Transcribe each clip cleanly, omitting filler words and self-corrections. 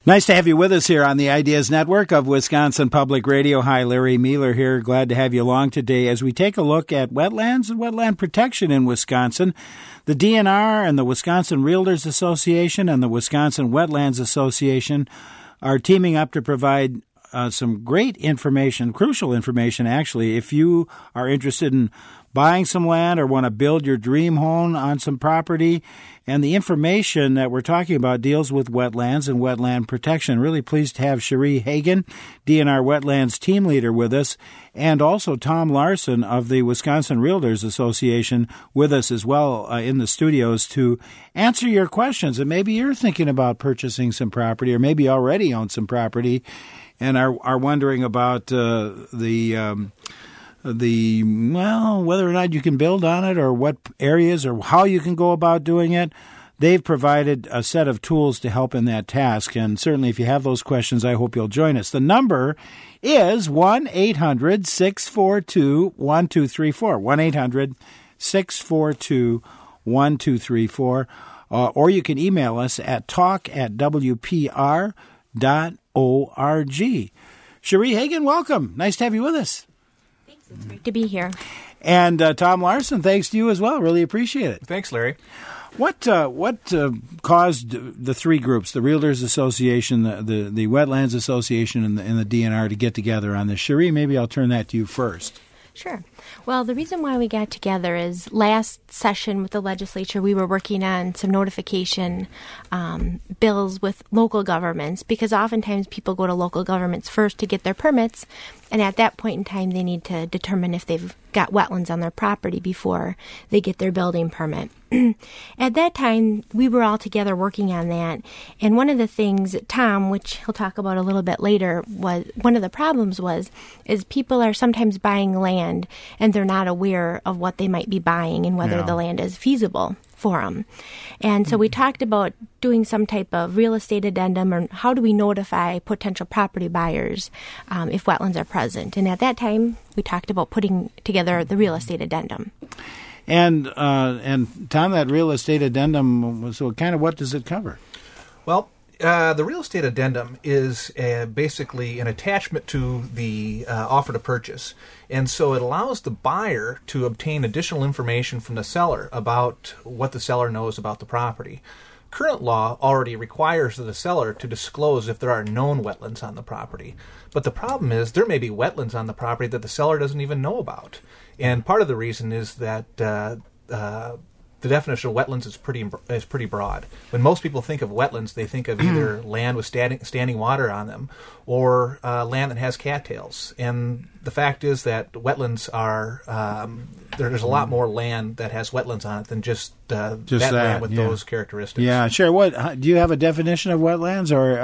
Nice to have you with us here on the Ideas Network of Wisconsin Public Radio. Hi, Larry Mueller here. Glad to have you along today as we take a look at wetlands and wetland protection in Wisconsin. The DNR and the Wisconsin Realtors Association and the Wisconsin Wetlands Association are teaming up to provide some great information, crucial information actually, if you are interested in buying some land or want to build your dream home on some property. And the information that we're talking about deals with wetlands and wetland protection. Really pleased to have Cherie Hagan, DNR Wetlands team leader, with us, and also Tom Larson of the Wisconsin Realtors Association with us as well in the studios to answer your questions. And maybe you're thinking about purchasing some property, or maybe already own some property and are wondering about whether or not you can build on it, or what areas, or how you can go about doing it. They've provided a set of tools to help in that task, and certainly if you have those questions, I hope you'll join us. The number is 1-800-642-1234, 1-800-642-1234, or you can email us at talk@wpr.org. Cherie Hagan, welcome. Nice to have you with us. It's great to be here. And Tom Larson, thanks to you as well. Really appreciate it. Thanks, Larry. What caused the three groups, the Realtors Association, the Wetlands Association, and the DNR to get together on this? Cherie, maybe I'll turn that to you first. Sure. Well, the reason why we got together is last session with the legislature, we were working on some notification bills with local governments, because oftentimes people go to local governments first to get their permits, and at that point in time, they need to determine if they've got wetlands on their property before they get their building permit. At that time, we were all together working on that, and one of the things, Tom, which he'll talk about a little bit later, was one of the problems is people are sometimes buying land and they're not aware of what they might be buying and whether the land is feasible for them. And so we talked about doing some type of real estate addendum, or how do we notify potential property buyers if wetlands are present. And at that time, we talked about putting together the real estate addendum. And Tom, that real estate addendum, so kind of what does it cover? Well, the real estate addendum is basically an attachment to the offer to purchase. And so it allows the buyer to obtain additional information from the seller about what the seller knows about the property. Current law already requires the seller to disclose if there are known wetlands on the property. But the problem is there may be wetlands on the property that the seller doesn't even know about. And part of the reason is that the definition of wetlands is pretty broad. When most people think of wetlands, they think of either land with standing water on them, or land that has cattails. And the fact is that wetlands are there's a lot more land that has wetlands on it than just that land with those characteristics. Yeah, sure. What do you have a definition of wetlands, or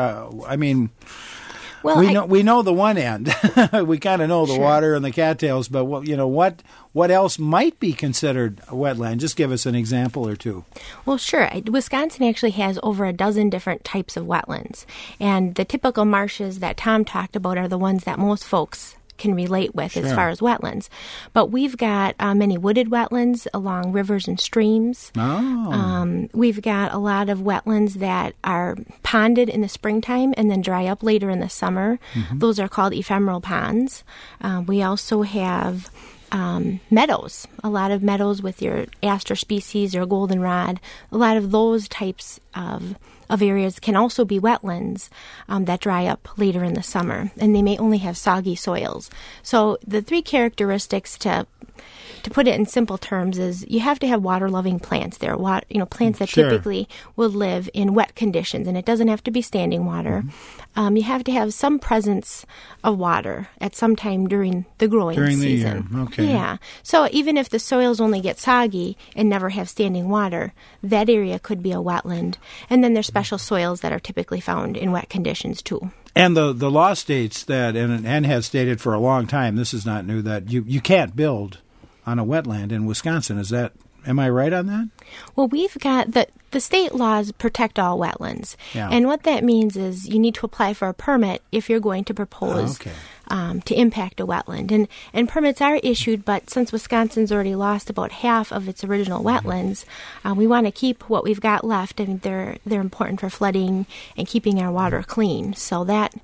Well, we know the one end. We kind of know the water and the cattails, but what else might be considered a wetland? Just give us an example or two. Well, sure. Wisconsin actually has over a dozen different types of wetlands, and the typical marshes that Tom talked about are the ones that most folks can relate with as far as wetlands. But we've got many wooded wetlands along rivers and streams. We've got a lot of wetlands that are ponded in the springtime and then dry up later in the summer. Mm-hmm. Those are called ephemeral ponds. We also have meadows, a lot of meadows with your aster species or goldenrod. A lot of those types of areas can also be wetlands that dry up later in the summer, and they may only have soggy soils. So the three characteristics, to put it in simple terms, is you have to have water-loving plants there, plants that typically will live in wet conditions, and it doesn't have to be standing water. Mm-hmm. You have to have some presence of water at some time during the growing season. Year. Okay. Yeah. So even if the soils only get soggy and never have standing water, that area could be a wetland. And then there's special soils that are typically found in wet conditions too. And the law states that, and has stated for a long time, this is not new, that you can't build on a wetland in Wisconsin. Am I right on that? Well, we've got the state laws protect all wetlands. Yeah. And what that means is you need to apply for a permit if you're going to propose to impact a wetland. And permits are issued, but since Wisconsin's already lost about half of its original wetlands, we want to keep what we've got left. I mean, they're important for flooding and keeping our water clean. So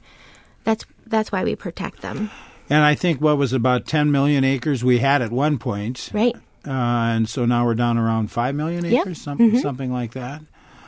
that's why we protect them. And I think what was about 10 million acres we had at one point. Right. And so now we're down around 5 million acres, something like that.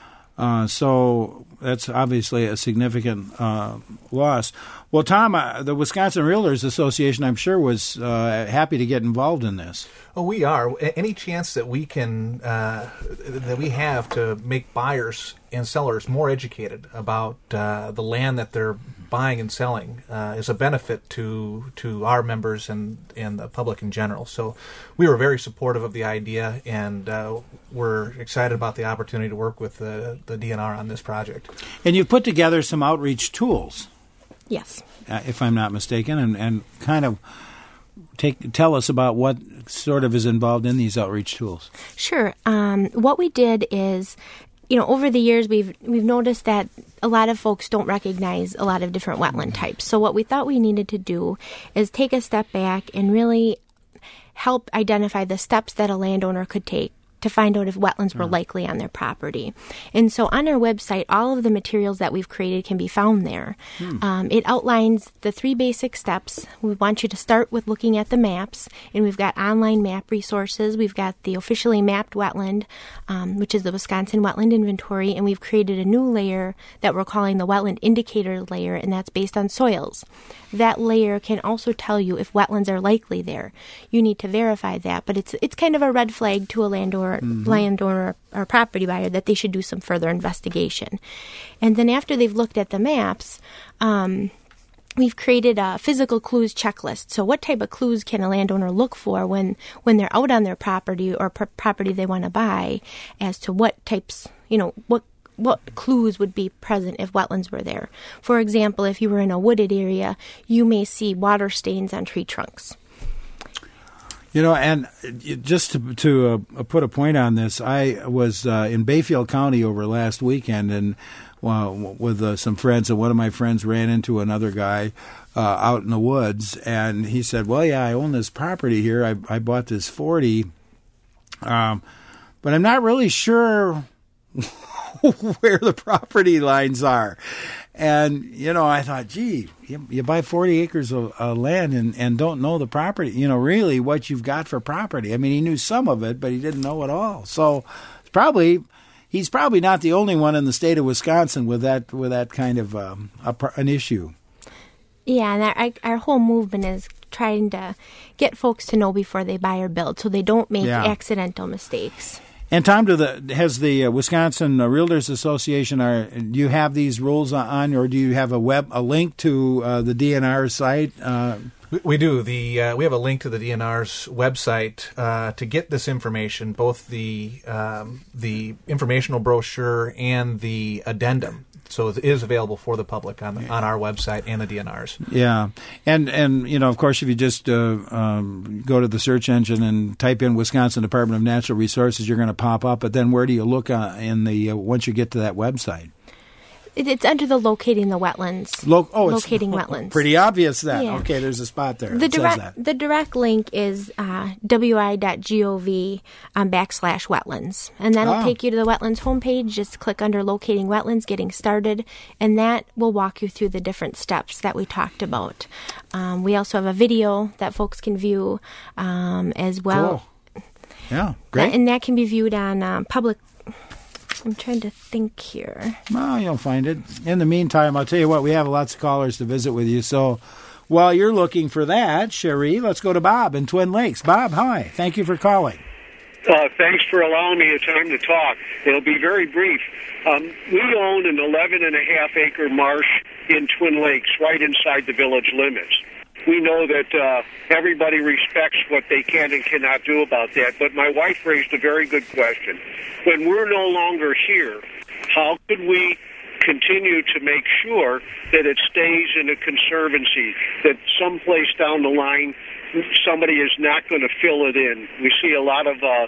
So that's obviously a significant loss. Well, Tom, the Wisconsin Realtors Association, I'm sure, was happy to get involved in this. Oh, we are. Any chance that we can that we have to make buyers and sellers more educated about the land that they're buying and selling is a benefit to our members and the public in general. So we were very supportive of the idea, and we're excited about the opportunity to work with the DNR on this project. And you've put together some outreach tools. Yes. If I'm not mistaken, and kind of tell us about what sort of is involved in these outreach tools. Sure. What we did is, over the years we've noticed that a lot of folks don't recognize a lot of different wetland types. So what we thought we needed to do is take a step back and really help identify the steps that a landowner could take to find out if wetlands were likely on their property. And so on our website, all of the materials that we've created can be found there. It outlines the 3 basic steps. We want you to start with looking at the maps, and we've got online map resources. We've got the officially mapped wetland, which is the Wisconsin Wetland Inventory, and we've created a new layer that we're calling the Wetland Indicator layer, and that's based on soils. That layer can also tell you if wetlands are likely there. You need to verify that, but it's kind of a red flag to a landowner or property buyer that they should do some further investigation. And then after they've looked at the maps, we've created a physical clues checklist. So what type of clues can a landowner look for when they're out on their property or property they want to buy as to what types, what clues would be present if wetlands were there. For example, if you were in a wooded area, you may see water stains on tree trunks. And just to put a point on this, I was in Bayfield County over last weekend and with some friends, and one of my friends ran into another guy out in the woods, and he said, well, yeah, I own this property here. I bought this 40, but I'm not really sure where the property lines are. And, I thought, gee, you buy 40 acres of land and don't know the property, really what you've got for property. I mean, he knew some of it, but he didn't know it all. So he's probably not the only one in the state of Wisconsin with that kind of an issue. Yeah, and our whole movement is trying to get folks to know before they buy or build so they don't make accidental mistakes. And Tom, has the Wisconsin Realtors Association, do you have these rules on, or do you have a link to the DNR site? We do. We have a link to the DNR's website to get this information, both the informational brochure and the addendum. So it is available for the public on our website and the DNR's. Yeah, and of course, if you just go to the search engine and type in Wisconsin Department of Natural Resources, you're going to pop up. But then where do you look once you get to that website? It's under the locating the wetlands. Locating wetlands. Pretty obvious then. Yeah. Okay, there's a spot there. The direct link is wi.gov/wetlands, and that'll take you to the wetlands homepage. Just click under locating wetlands, getting started, and that will walk you through the different steps that we talked about. We also have a video that folks can view as well. Cool. Yeah, great. And that can be viewed on public. I'm trying to think here. Well, you'll find it. In the meantime, I'll tell you what, we have lots of callers to visit with you. So while you're looking for that, Cherie, let's go to Bob in Twin Lakes. Bob, hi. Thank you for calling. Thanks for allowing me the time to talk. It'll be very brief. We own an 11.5-acre marsh in Twin Lakes right inside the village limits. We know that everybody respects what they can and cannot do about that, but my wife raised a very good question. When we're no longer here, how could we continue to make sure that it stays in a conservancy, that someplace down the line somebody is not going to fill it in? We see a lot of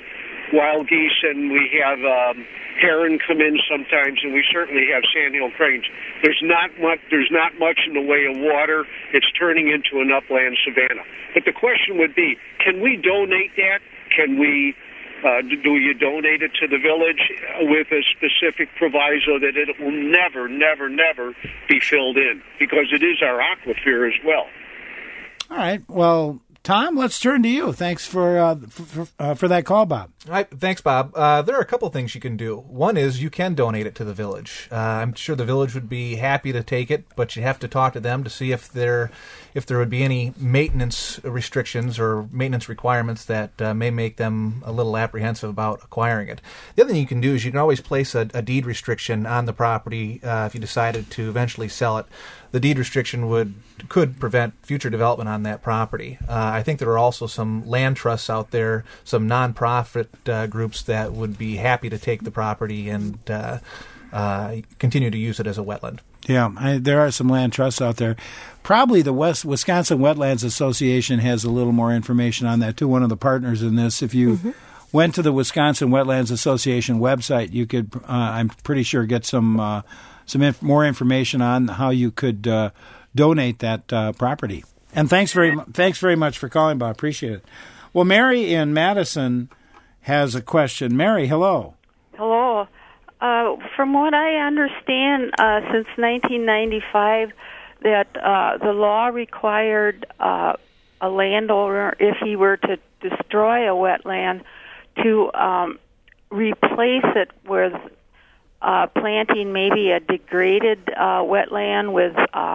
wild geese, and we have heron come in sometimes, and we certainly have sandhill cranes. There's not much in the way of water. It's turning into an upland savanna. But the question would be, can we donate that? Can we? Do you donate it to the village with a specific proviso that it will never, never, never be filled in, because it is our aquifer as well? All right. Well, Tom, let's turn to you. Thanks for that call, Bob. All right, thanks, Bob. There are a couple things you can do. One is you can donate it to the village. I'm sure the village would be happy to take it, but you have to talk to them to see if there would be any maintenance restrictions or maintenance requirements that may make them a little apprehensive about acquiring it. The other thing you can do is you can always place a deed restriction on the property if you decided to eventually sell it. The deed restriction could prevent future development on that property. I think there are also some land trusts out there, some nonprofit groups that would be happy to take the property and continue to use it as a wetland. Yeah, there are some land trusts out there. Probably the Wisconsin Wetlands Association has a little more information on that too. One of the partners in this. If you went to the Wisconsin Wetlands Association website, you could, I'm pretty sure, get some more information on how you could donate that property. And thanks very much for calling, Bob. Appreciate it. Well, Mary in Madison has a question. Mary, hello. Hello. From what I understand, since 1995, that the law required a landowner, if he were to destroy a wetland, to replace it with planting maybe a degraded wetland with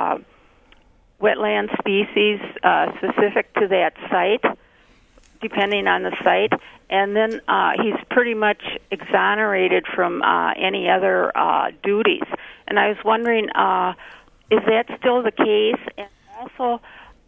wetland species specific to that site, depending on the site, and then he's pretty much exonerated from any other duties. And I was wondering, is that still the case? And also,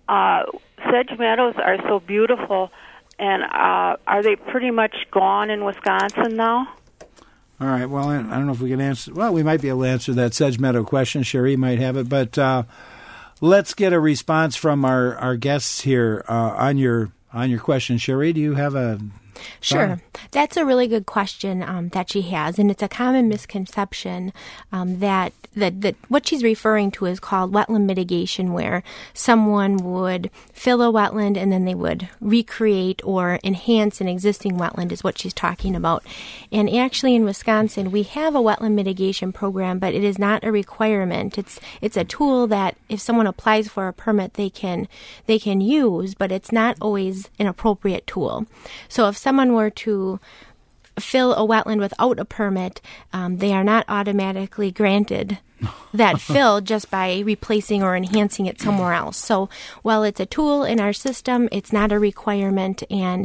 sedge meadows are so beautiful, and are they pretty much gone in Wisconsin now? All right. Well, I don't know if we can answer. Well, we might be able to answer that sedge meadow question. Cherie might have it, but let's get a response from our guests here on your question. Cherie, do you have a? Sure. That's a really good question that she has, and it's a common misconception that what she's referring to is called wetland mitigation, where someone would fill a wetland and then they would recreate or enhance an existing wetland is what she's talking about. And actually in Wisconsin, we have a wetland mitigation program, but it is not a requirement. It's a tool that if someone applies for a permit, they can use, but it's not always an appropriate tool. So if someone were to fill a wetland without a permit, they are not automatically granted that fill just by replacing or enhancing it somewhere else. So while it's a tool in our system, it's not a requirement, and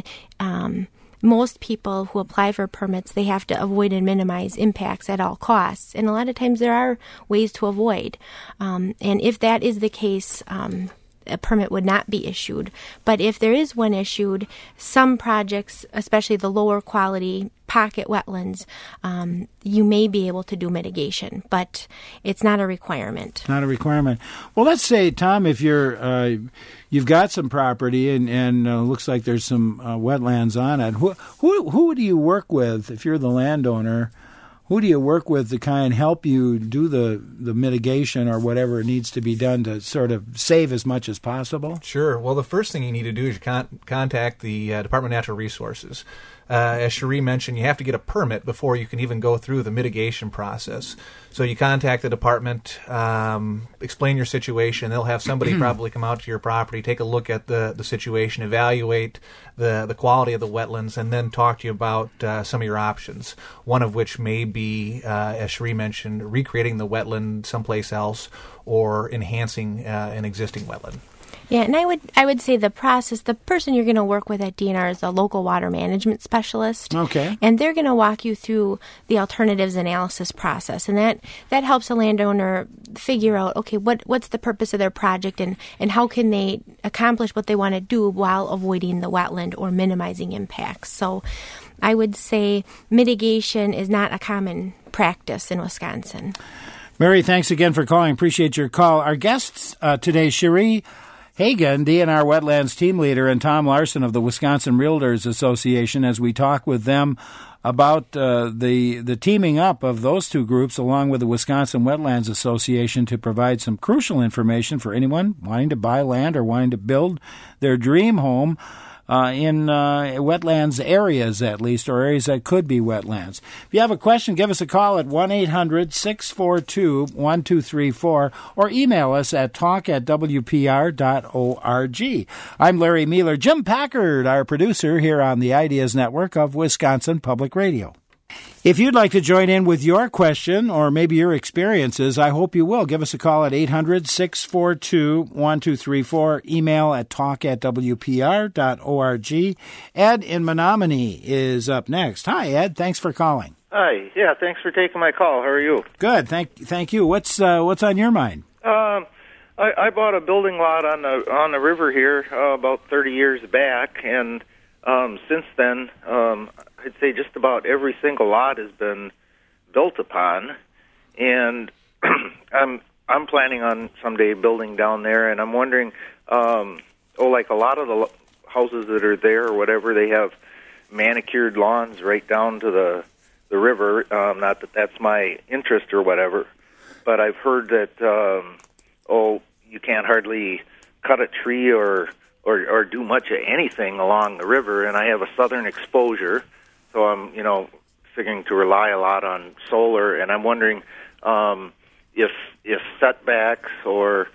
most people who apply for permits, they have to avoid and minimize impacts at all costs. And a lot of times there are ways to avoid. And if that is the case, a permit would not be issued. But if there is one issued, some projects, especially the lower quality pocket wetlands, you may be able to do mitigation, but it's not a requirement. Not a requirement. Well, let's say, Tom, if you've got some property and looks like there's some wetlands on it, who do you work with if you're the landowner? Who do you work with to kind of help you do the mitigation or whatever needs to be done to sort of save as much as possible? Sure. Well, the first thing you need to do is contact the Department of Natural Resources. As Cherie mentioned, you have to get a permit before you can even go through the mitigation process. So you contact the department, explain your situation. They'll have somebody probably come out to your property, take a look at the situation, evaluate the quality of the wetlands, and then talk to you about some of your options, one of which may be, as Cherie mentioned, recreating the wetland someplace else or enhancing an existing wetland. Yeah, and I would say the person you're going to work with at DNR is a local water management specialist. Okay. And they're going to walk you through the alternatives analysis process. And that helps a landowner figure out, okay, what's the purpose of their project and how can they accomplish what they want to do while avoiding the wetland or minimizing impacts. So I would say mitigation is not a common practice in Wisconsin. Mary, thanks again for calling. Appreciate your call. Our guests today, Cherie Hagen, DNR Wetlands team leader, and Tom Larson of the Wisconsin Realtors Association, as we talk with them about the teaming up of those two groups along with the Wisconsin Wetlands Association to provide some crucial information for anyone wanting to buy land or wanting to build their dream home in wetlands areas, at least, or areas that could be wetlands. If you have a question, give us a call at 1-800-642-1234 or email us at talk@wpr.org. I'm Larry Mealer. Jim Packard, our producer here on the Ideas Network of Wisconsin Public Radio. If you'd like to join in with your question or maybe your experiences, I hope you will. Give us a call at 800-642-1234. Email at talk@wpr.org. Ed in Menominee is up next. Hi, Ed. Thanks for calling. Hi. Yeah, thanks for taking my call. How are you? Good. Thank you. What's on your mind? I bought a building lot on the river here about 30 years back, and since then, I'd say just about every single lot has been built upon, and I'm planning on someday building down there, and I'm wondering, like a lot of the houses that are there or whatever, they have manicured lawns right down to the river. Not that that's my interest or whatever, but I've heard that you can't hardly cut a tree or do much of anything along the river, and I have a southern exposure. So I'm, figuring to rely a lot on solar, and I'm wondering if setbacks or,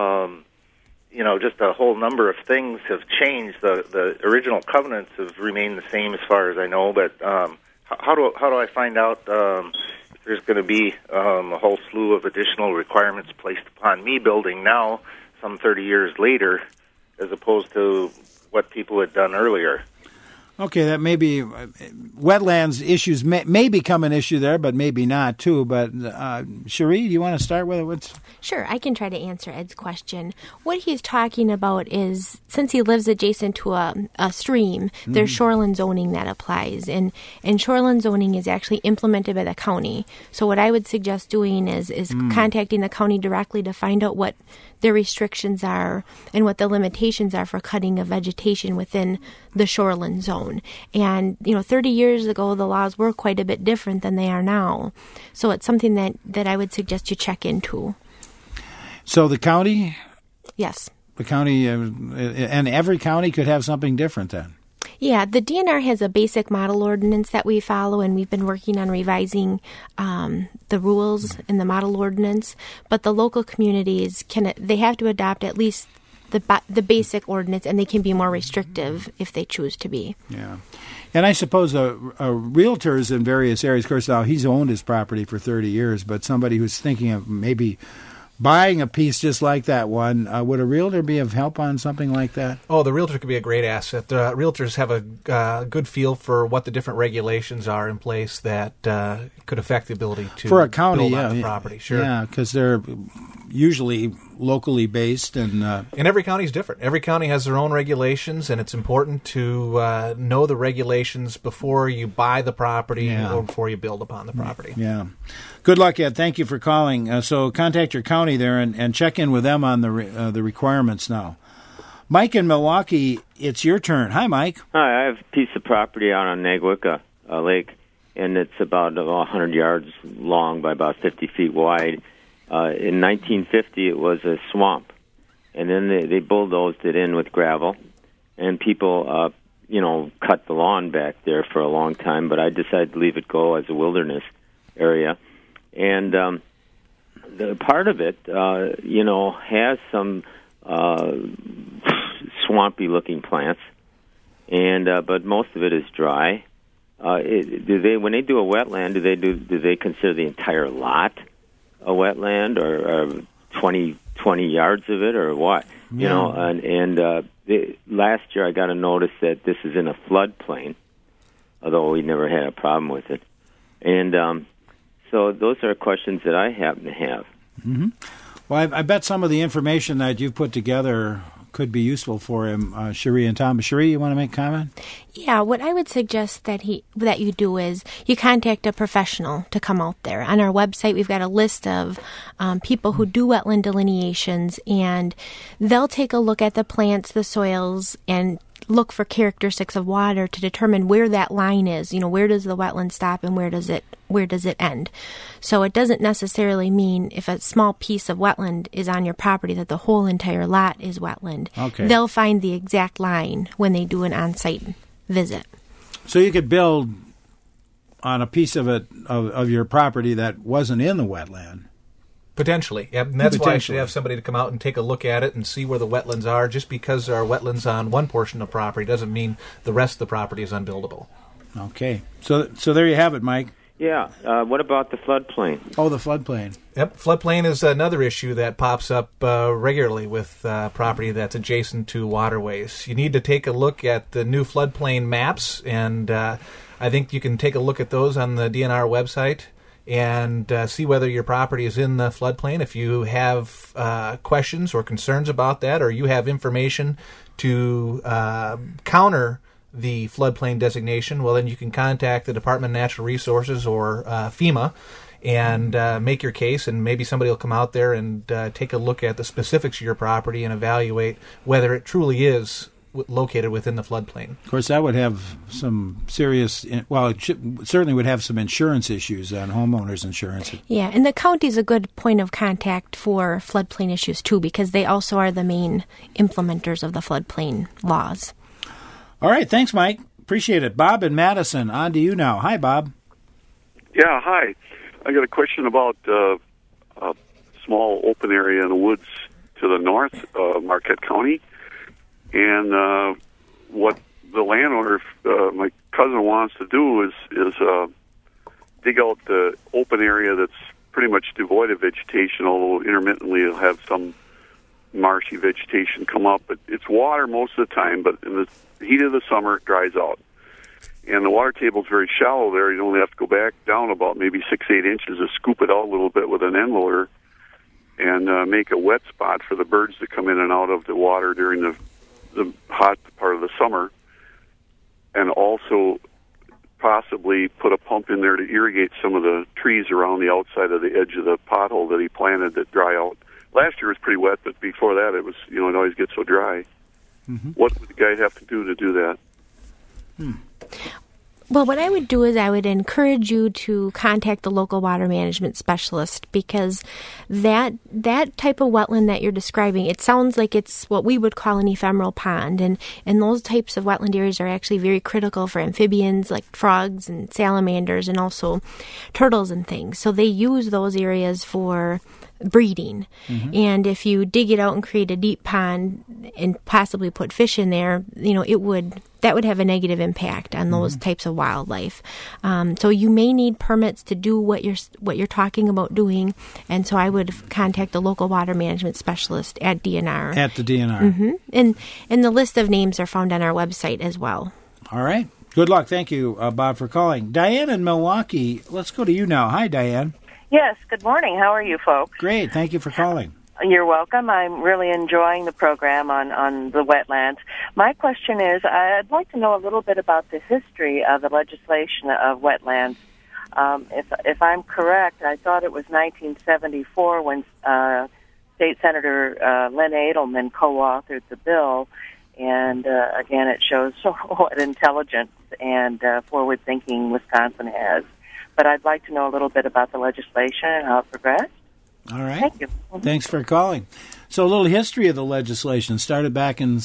just a whole number of things have changed. The original covenants have remained the same as far as I know, but how do I find out if there's going to be a whole slew of additional requirements placed upon me building now, some 30 years later, as opposed to what people had done earlier? Okay, that may be wetlands issues may become an issue there, but maybe not too. But Cherie, do you want to start with it? Sure, I can try to answer Ed's question. What he's talking about is, since he lives adjacent to a stream, there's shoreline zoning that applies, and shoreline zoning is actually implemented by the county. So what I would suggest doing is contacting the county directly to find out what their restrictions are and what the limitations are for cutting of vegetation within the shoreline zone. And, 30 years ago, the laws were quite a bit different than they are now. So it's something that I would suggest you check into. So the county? Yes. The county, and every county could have something different then? Yeah, the DNR has a basic model ordinance that we follow, and we've been working on revising the rules in the model ordinance. But the local communities they have to adopt at least the basic ordinance, and they can be more restrictive if they choose to be. Yeah. And I suppose realtors in various areas, of course, now he's owned his property for 30 years, but somebody who's thinking of maybe buying a piece just like that one, would a realtor be of help on something like that? Oh, the realtor could be a great asset. Realtors have a good feel for what the different regulations are in place that could affect the ability to for a county, build on the property. Sure. Yeah, because they're usually locally based. And every county is different. Every county has their own regulations, and it's important to know the regulations before you buy the property or before you build upon the property. Yeah. Good luck, Ed. Thank you for calling. So contact your county there and check in with them on the requirements now. Mike in Milwaukee, it's your turn. Hi, Mike. Hi, I have a piece of property out on Naguika Lake, and it's about 100 yards long by about 50 feet wide. In 1950, it was a swamp, and then they bulldozed it in with gravel, and people, cut the lawn back there for a long time, but I decided to leave it go as a wilderness area. And the part of it, has some swampy-looking plants, and but most of it is dry. When they do a wetland, do they consider the entire lot a wetland, or 20 yards of it, or what? Yeah. Last year I got a notice that this is in a floodplain, although we never had a problem with it, and. So those are questions that I happen to have. Mm-hmm. Well, I bet some of the information that you've put together could be useful for him. Cherie and Tom. Cherie, you want to make a comment? Yeah, what I would suggest that you do is you contact a professional to come out there. On our website, we've got a list of people who do wetland delineations, and they'll take a look at the plants, the soils, and look for characteristics of water to determine where that line is. Where does the wetland stop and where does it end? So it doesn't necessarily mean if a small piece of wetland is on your property that the whole entire lot is wetland. Okay. They'll find the exact line when they do an on-site visit. So you could build on a piece of it of your property that wasn't in the wetland. Potentially. Yep. And that's why I should have somebody to come out and take a look at it and see where the wetlands are. Just because there are wetlands on one portion of property doesn't mean the rest of the property is unbuildable. Okay. So there you have it, Mike. Yeah. What about the floodplain? Oh, the floodplain. Yep. Floodplain is another issue that pops up regularly with property that's adjacent to waterways. You need to take a look at the new floodplain maps, and I think you can take a look at those on the DNR website and see whether your property is in the floodplain. If you have questions or concerns about that, or you have information to counter the floodplain designation, well, then you can contact the Department of Natural Resources or FEMA and make your case, and maybe somebody will come out there and take a look at the specifics of your property and evaluate whether it truly is located within the floodplain. Of course, that would have some serious, well, it certainly would have some insurance issues on homeowners insurance. Yeah, and the county's a good point of contact for floodplain issues, too, because they also are the main implementers of the floodplain laws. All right, thanks, Mike. Appreciate it. Bob in Madison, on to you now. Hi, Bob. Yeah, hi. I got a question about a small open area in the woods to the north, Marquette County. And what the landowner, my cousin, wants to do is dig out the open area that's pretty much devoid of vegetation, although intermittently it'll have some marshy vegetation come up. But it's water most of the time, but in the heat of the summer it dries out. And the water table is very shallow there. You only have to go back down about maybe 6-8 inches to scoop it out a little bit with an end loader and make a wet spot for the birds to come in and out of the water during the hot part of the summer, and also possibly put a pump in there to irrigate some of the trees around the outside of the edge of the pothole that he planted that dry out. Last year was pretty wet, but before that it was, it always gets so dry. Mm-hmm. What would the guy have to do that? Well, what I would do is I would encourage you to contact the local water management specialist, because that type of wetland that you're describing, it sounds like it's what we would call an ephemeral pond, and those types of wetland areas are actually very critical for amphibians like frogs and salamanders and also turtles and things. So they use those areas for breeding. Mm-hmm. And if you dig it out and create a deep pond and possibly put fish in there, that would have a negative impact on those types of wildlife. So you may need permits to do what you're talking about doing, and so I would contact the local water management specialist at DNR. At the DNR. Mm-hmm. And the list of names are found on our website as well. All right. Good luck. Thank you, Bob, for calling. Diane in Milwaukee, let's go to you now. Hi, Diane. Yes, good morning. How are you folks? Great. Thank you for calling. You're welcome. I'm really enjoying the program on the wetlands. My question is, I'd like to know a little bit about the history of the legislation of wetlands. If I'm correct, I thought it was 1974 when State Senator Len Edelman co-authored the bill. And again, it shows what intelligence and forward-thinking Wisconsin has. But I'd like to know a little bit about the legislation and how it progressed. All right. Thank you. Thanks for calling. So a little history of the legislation. Started back in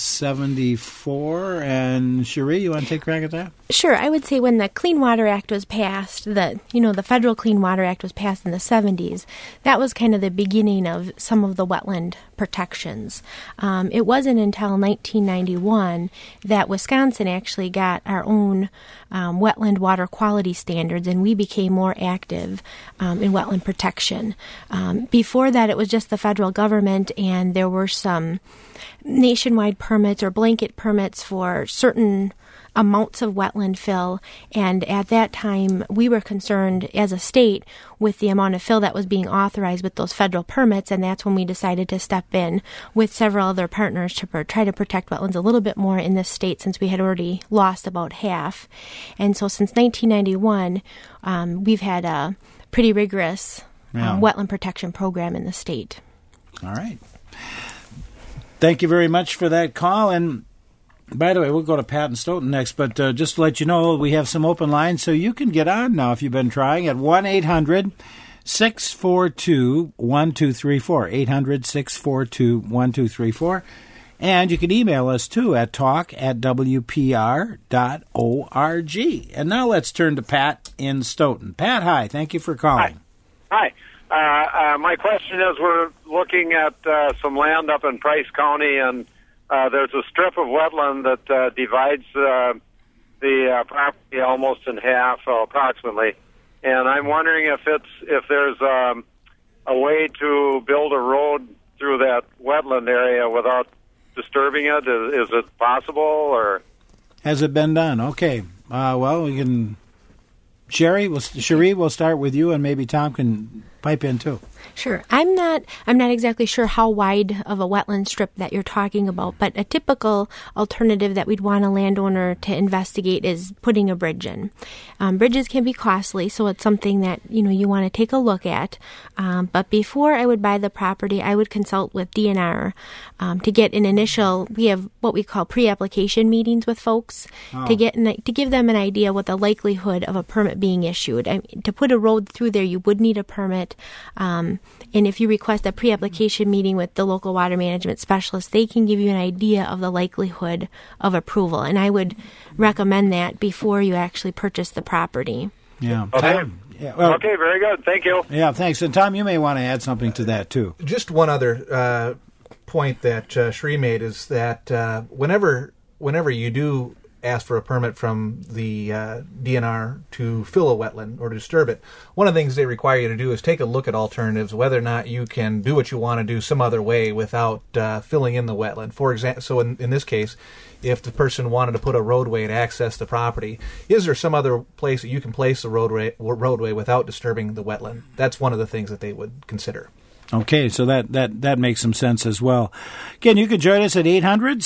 74. And Cherie, you want to take a crack at that? Sure. I would say when the Clean Water Act was passed, the Federal Clean Water Act was passed in the 70s, that was kind of the beginning of some of the wetland protections. It wasn't until 1991 that Wisconsin actually got our own wetland water quality standards, and we became more active in wetland protection. Before that, it was just the federal government, and there were some nationwide permits or blanket permits for certain amounts of wetland fill. And at that time, we were concerned as a state with the amount of fill that was being authorized with those federal permits, and that's when we decided to step in with several other partners to try to protect wetlands a little bit more in this state, since we had already lost about half. And so since 1991, we've had a pretty rigorous wetland protection program in the state. All right. Thank you very much for that call. And by the way, we'll go to Pat and Stoughton next, but just to let you know, we have some open lines, so you can get on now if you've been trying at 1-800-642-1234, 800-642-1234. And you can email us, too, at talk@wpr.org. And now let's turn to Pat in Stoughton. Pat, hi. Thank you for calling. Hi. My question is, we're looking at some land up in Price County, and there's a strip of wetland that divides the property almost in half, approximately. And I'm wondering if there's a way to build a road through that wetland area without disturbing it. Is it possible, or has it been done? Okay. Well, we can. Cherie, we'll start with you, and maybe Tom can pipe in too. Sure. I'm not exactly sure how wide of a wetland strip that you're talking about, but a typical alternative that we'd want a landowner to investigate is putting a bridge in. Bridges can be costly, so it's something that you want to take a look at. But before I would buy the property, I would consult with DNR to get an initial. We have what we call pre-application meetings with folks to give them an idea what the likelihood of a permit being issued. To put a road through there, you would need a permit. And if you request a pre-application meeting with the local water management specialist, they can give you an idea of the likelihood of approval. And I would recommend that before you actually purchase the property. Yeah. Okay. Okay, very good. Thank you. Yeah, thanks. And Tom, you may want to add something to that, too. Just one other point that Cherie made is that whenever you do ask for a permit from the DNR to fill a wetland or to disturb it, one of the things they require you to do is take a look at alternatives, whether or not you can do what you want to do some other way without filling in the wetland. For example, so in this case, if the person wanted to put a roadway to access the property, is there some other place that you can place the roadway without disturbing the wetland? That's one of the things that they would consider. Okay, so that makes some sense as well. Again, you can join us at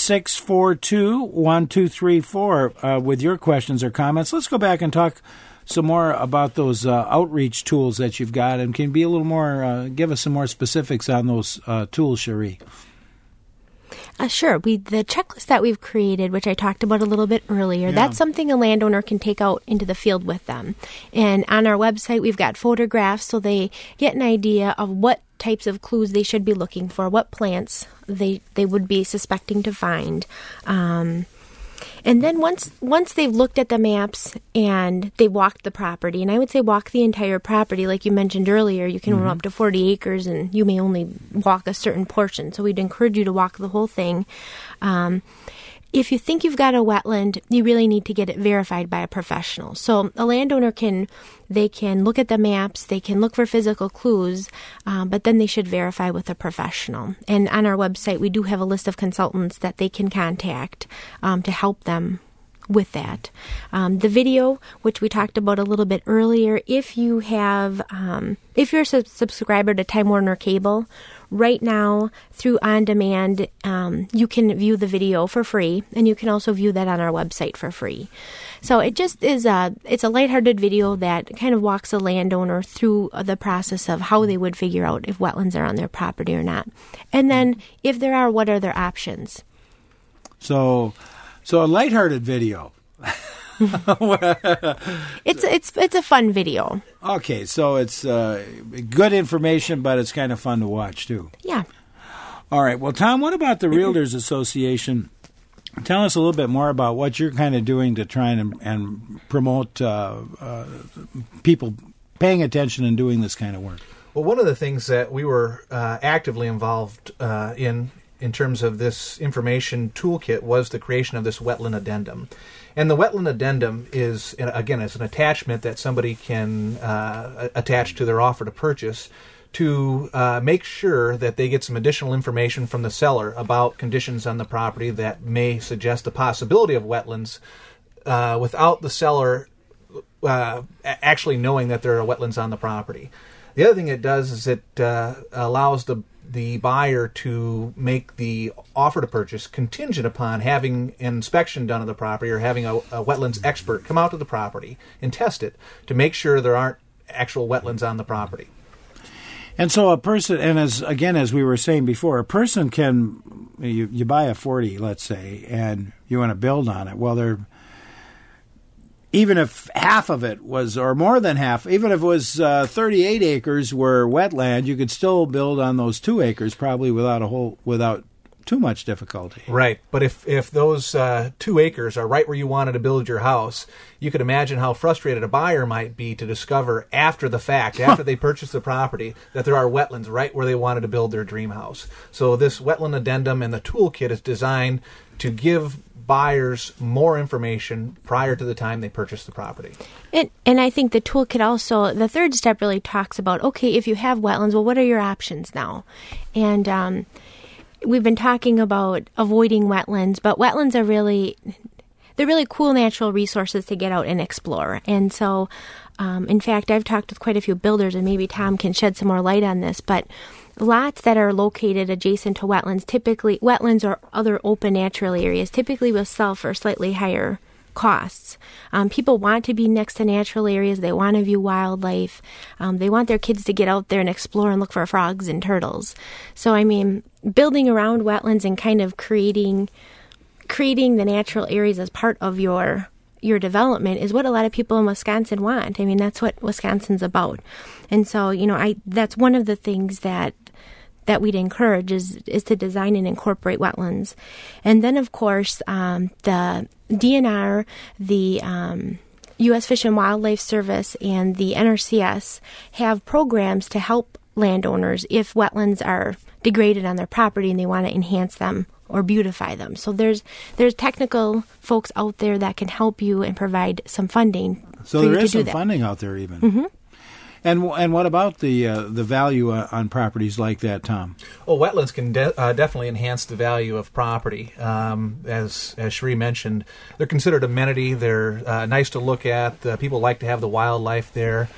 800-642-1234 with your questions or comments. Let's go back and talk some more about those outreach tools that you've got, and can be a little more, give us some more specifics on those tools, Cherie. Sure. The checklist that we've created, which I talked about a little bit earlier, that's something a landowner can take out into the field with them. And on our website, we've got photographs so they get an idea of what types of clues they should be looking for, what plants they would be suspecting to find. And then once they've looked at the maps and they walked the property, and I would say walk the entire property, like you mentioned earlier, you can run up to 40 acres and you may only walk a certain portion. So we'd encourage you to walk the whole thing. If you think you've got a wetland, you really need to get it verified by a professional. So a landowner can look at the maps, they can look for physical clues, but then they should verify with a professional. And on our website, we do have a list of consultants that they can contact to help them with that. The video, which we talked about a little bit earlier, if you're a subscriber to Time Warner Cable, right now through On Demand, you can view the video for free, and you can also view that on our website for free. So it just is it's a lighthearted video that kind of walks a landowner through the process of how they would figure out if wetlands are on their property or not. And then if there are, what are their options? So a lighthearted video. It's a fun video. Okay, so it's good information, but it's kind of fun to watch too. Yeah. All right. Well, Tom, what about the Realtors Association? Tell us a little bit more about what you're kind of doing to try and promote people paying attention and doing this kind of work. Well, one of the things that we were actively involved in terms of this information toolkit was the creation of this wetland addendum. And the wetland addendum is, again, it's an attachment that somebody can attach to their offer to purchase to make sure that they get some additional information from the seller about conditions on the property that may suggest the possibility of wetlands without the seller actually knowing that there are wetlands on the property. The other thing it does is it allows the buyer to make the offer to purchase contingent upon having an inspection done of the property or having a wetlands expert come out to the property and test it to make sure there aren't actual wetlands on the property. And so a person, and as we were saying before, a person can, you buy a 40, let's say, and you want to build on it. Well, even if half of it was, or more than half, even if it was 38 acres were wetland, you could still build on those 2 acres probably without too much difficulty. Right, but if those 2 acres are right where you wanted to build your house, you could imagine how frustrated a buyer might be to discover after the fact, after they purchase the property, that there are wetlands right where they wanted to build their dream house. So this wetland addendum and the toolkit is designed to give buyers more information prior to the time they purchase the property. And I think the toolkit also, the third step really talks about, okay, if you have wetlands, well, what are your options now? And we've been talking about avoiding wetlands, but wetlands are they're really cool natural resources to get out and explore. And so, in fact, I've talked with quite a few builders, and maybe Tom can shed some more light on this, but lots that are located adjacent to wetlands, typically wetlands or other open natural areas, typically will sell for slightly higher costs. People want to be next to natural areas. They want to view wildlife. They want their kids to get out there and explore and look for frogs and turtles. So, I mean, building around wetlands and kind of creating the natural areas as part of your development is what a lot of people in Wisconsin want. I mean, that's what Wisconsin's about. And so, that's one of the things that we'd encourage is to design and incorporate wetlands. And then, of course, the DNR, the U.S. Fish and Wildlife Service, and the NRCS have programs to help landowners if wetlands are degraded on their property and they want to enhance them or beautify them. So there's technical folks out there that can help you and provide some funding. So there is some funding out there even. Mm-hmm. And what about the value on properties like that, Tom? Well, wetlands can definitely enhance the value of property. As Cherie mentioned, they're considered amenity. They're nice to look at. People like to have the wildlife there.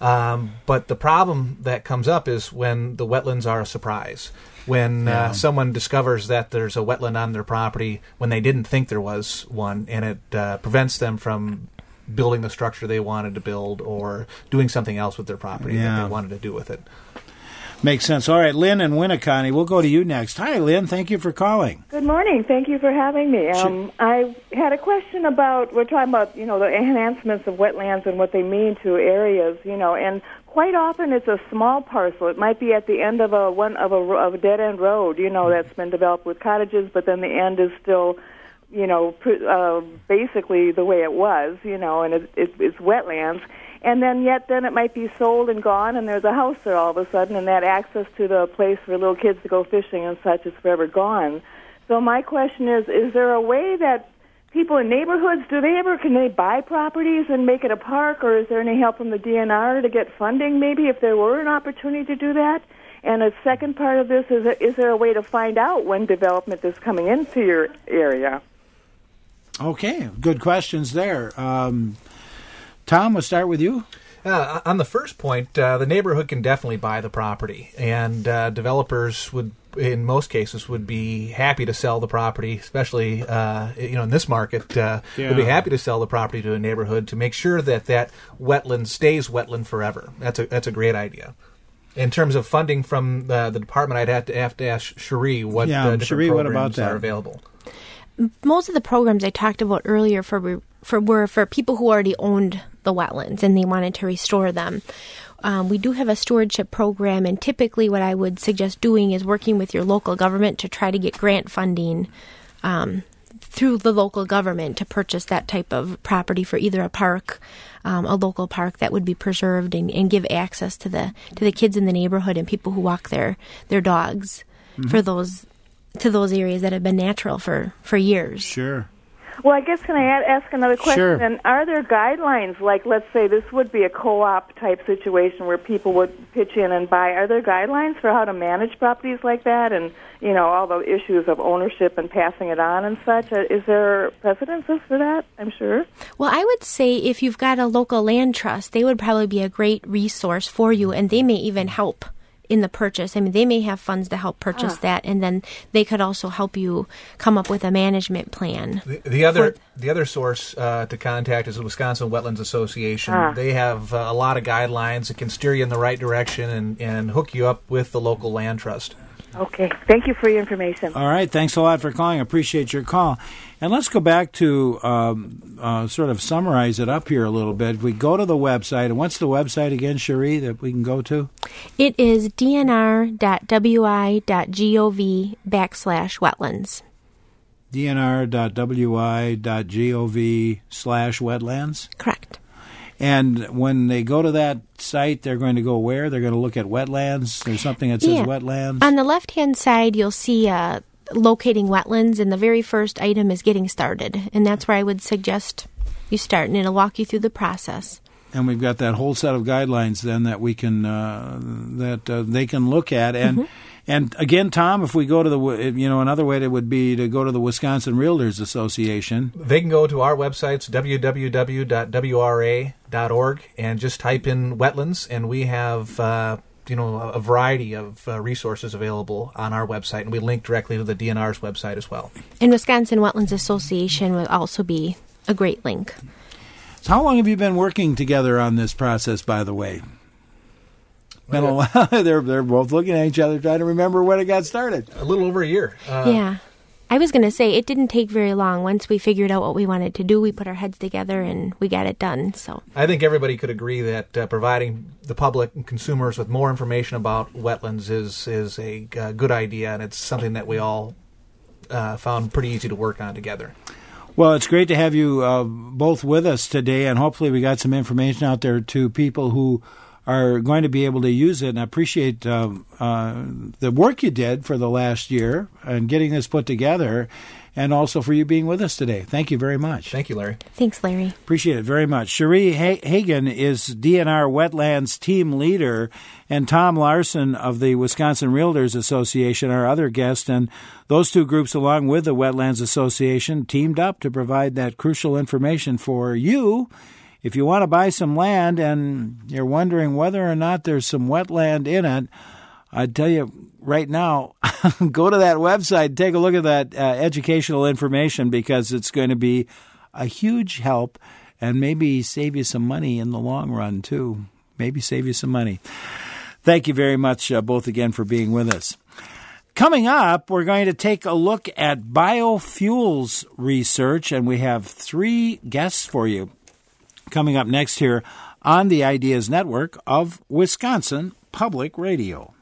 But the problem that comes up is when the wetlands are a surprise. When someone discovers that there's a wetland on their property when they didn't think there was one, and it prevents them from building the structure they wanted to build or doing something else with their property that they wanted to do with it. Makes sense. All right, Lynn and Winneconne, we'll go to you next. Hi, Lynn. Thank you for calling. Good morning. Thank you for having me. I had a question about, we're talking about, the enhancements of wetlands and what they mean to areas, and quite often it's a small parcel. It might be at the end of a dead-end road, that's been developed with cottages, but then the end is still basically the way it was, and it's wetlands. And then it might be sold and gone, and there's a house there all of a sudden, and that access to the place for little kids to go fishing and such is forever gone. So my question is there a way that people in neighborhoods, can they buy properties and make it a park, or is there any help from the DNR to get funding maybe if there were an opportunity to do that? And a second part of this is there a way to find out when development is coming into your area? Okay, good questions there. Tom, we'll start with you. On the first point, the neighborhood can definitely buy the property, and developers would, in most cases, would be happy to sell the property, especially in this market, would be happy to sell the property to a neighborhood to make sure that wetland stays wetland forever. That's a great idea. In terms of funding from the department, I'd have to ask Cherie what different programs are available. Most of the programs I talked about earlier were for people who already owned the wetlands and they wanted to restore them. We do have a stewardship program, and typically what I would suggest doing is working with your local government to try to get grant funding through the local government to purchase that type of property for either a park, a local park that would be preserved and give access to the kids in the neighborhood and people who walk their dogs to those areas that have been natural for years. Sure. Well, I guess can I ask another question? Sure. And are there guidelines, like let's say this would be a co-op type situation where people would pitch in and buy? Are there guidelines for how to manage properties like that, and all the issues of ownership and passing it on and such? Is there precedences for that? I'm sure. Well, I would say if you've got a local land trust, they would probably be a great resource for you, and they may even help in the purchase. I mean, they may have funds to help purchase that, and then they could also help you come up with a management plan. The other source to contact is the Wisconsin Wetlands Association. They have a lot of guidelines that can steer you in the right direction and hook you up with the local land trust. Okay. Thank you for your information. All right. Thanks a lot for calling. I appreciate your call. And let's go back to sort of summarize it up here a little bit. We go to the website. And what's the website again, Cherie, that we can go to? It is dnr.wi.gov/wetlands. dnr.wi.gov/wetlands? Correct. And when they go to that site, they're going to go where? They're going to look at wetlands? There's something that says wetlands? On the left-hand side, you'll see locating wetlands, and the very first item is getting started. And that's where I would suggest you start, and it'll walk you through the process. And we've got that whole set of guidelines then that we can they can look at. And and again, Tom, if we go to the another way it would be to go to the Wisconsin Realtors Association. They can go to our websites, www.wra.org, and just type in wetlands, and we have a variety of resources available on our website, and we link directly to the DNR's website as well. And Wisconsin Wetlands Association would also be a great link. So how long have you been working together on this process, by the way? Been a while. They're both looking at each other trying to remember when it got started. A little over a year. Yeah. I was going to say, it didn't take very long. Once we figured out what we wanted to do, we put our heads together and we got it done. So I think everybody could agree that providing the public and consumers with more information about wetlands is a good idea, and it's something that we all found pretty easy to work on together. Well, it's great to have you both with us today, and hopefully we got some information out there to people who are going to be able to use it. And I appreciate the work you did for the last year and getting this put together, and also for you being with us today. Thank you very much. Thank you, Larry. Thanks, Larry. Appreciate it very much. Cherie Hagan is DNR Wetlands team leader, and Tom Larson of the Wisconsin Realtors Association, our other guest. And those two groups, along with the Wetlands Association, teamed up to provide that crucial information for you. If you want to buy some land and you're wondering whether or not there's some wetland in it, I'd tell you right now, go to that website and take a look at that educational information, because it's going to be a huge help and maybe save you some money in the long run, too. Maybe save you some money. Thank you very much, both again, for being with us. Coming up, we're going to take a look at biofuels research, and we have 3 guests for you coming up next here on the Ideas Network of Wisconsin Public Radio.